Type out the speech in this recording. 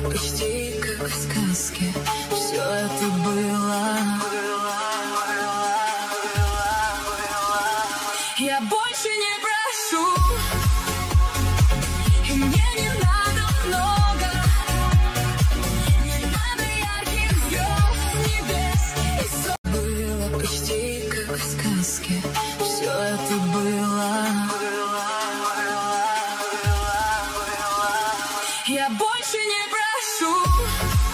почти как в сказке. Все это было. Я больше не прошу, и мне не надо много. Не надо ярких звезд, небес и солнца. Было почти как в сказке. Все это было. Я больше не прошу.